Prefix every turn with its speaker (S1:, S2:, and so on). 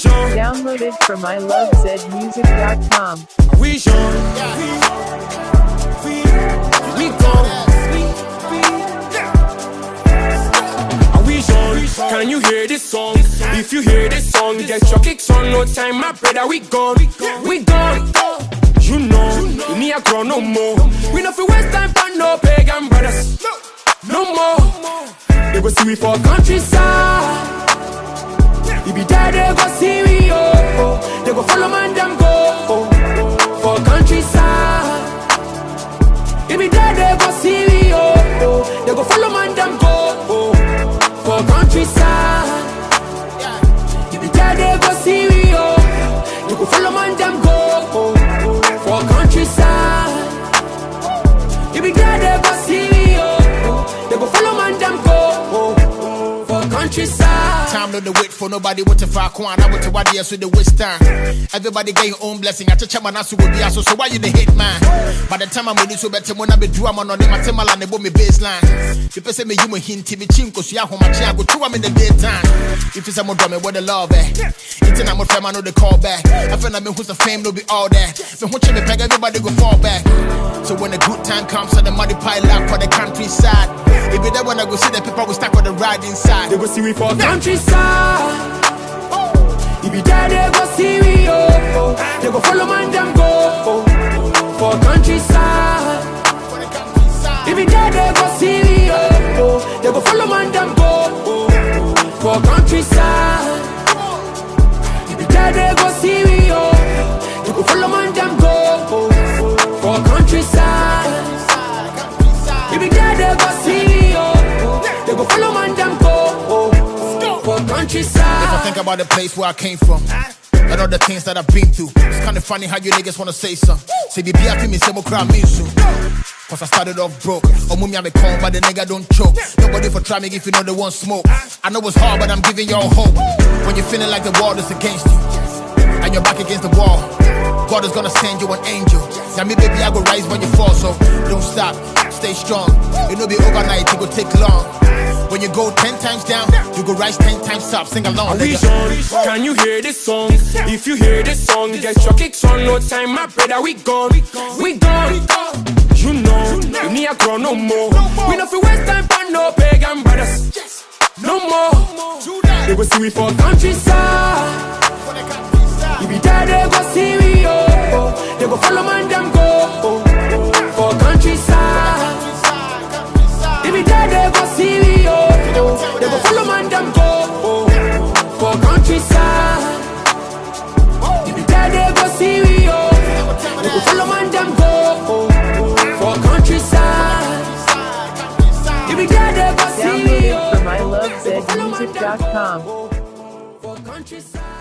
S1: Downloaded from ilovezmusic.com.
S2: We Jean. We gone. We Jean. Can you hear this song? If you hear this song, get your kicks on. No time, my brother. We gone. We gone. You know, me a grow no more. We no fi waste time for no pagan brothers. No more. They go see we for countryside. You be there, they go see we, oh. They go follow man, them go, oh. For countryside. You be there, they go see we, oh. They go follow man, them go, oh. For countryside. You be there, they go see we, oh. They go follow man, them go, oh. For countryside. You be there, they go see we, oh. They go follow man, them go, oh. For countryside.
S3: Time no the wait for nobody what to far quan. I want to what yes with the waste time. Everybody get your own blessing. I touch my nasu will be so why you the hate man? By the time I'm ready so better when I be do I'm on my timberland and me baseline. People say me you me hint me chinko so ya home my go to I'm in the daytime. If it's a more drama what the love it's an I'm a friend I know the call back. I feel like me who's the fame no be all that. Me watch me peg everybody go fall back. So when the good time comes and the money pile up for the countryside. If you there when I go see the people go stack on the ride inside.
S2: They go see we for countryside. If you there, they go see we, oh. They go follow man, them go, oh. For countryside. If you there, they go see we, oh. They go follow man, them go, oh. For countryside. If you there, they go see we, oh. They go follow man, them go, oh. For countryside. If you there, they go see we, oh. They go follow man, them go, oh. For countryside.
S3: If I think about the place where I came from and all the things that I've been through, it's kinda funny how you niggas wanna say something. Say be after me, say more crowd me soon. Cause I started off broke. Oh mummy I'm a con, but the nigga don't choke. Nobody for try me if you know they won't smoke. I know it's hard, but I'm giving y'all hope. When you're feeling like the world is against you and you're back against the wall, God is gonna send you an angel. Now me baby I go rise when you fall, so don't stop, stay strong. It'll be overnight, it go take long. When you go 10 times down, you go rise 10 times up. Sing along.
S2: We Jean. Can you hear this song? If you hear this song, get your kicks on. No time, my brother. We gone. We gone. You know, me a grow no more. We no fi waste time for no pagan brothers. No more. They go see we for countryside. You be there, they go see we, oh. They go follow man, them go, oh. For countryside. You be there, they go see we, oh. They go follow man, them go, oh. For countryside. You be there, they go see we, oh. They go follow man, them go, oh. For countryside. You be there, they go see we, oh.
S1: Downloaded from ilovezmusic.com.
S2: For countryside.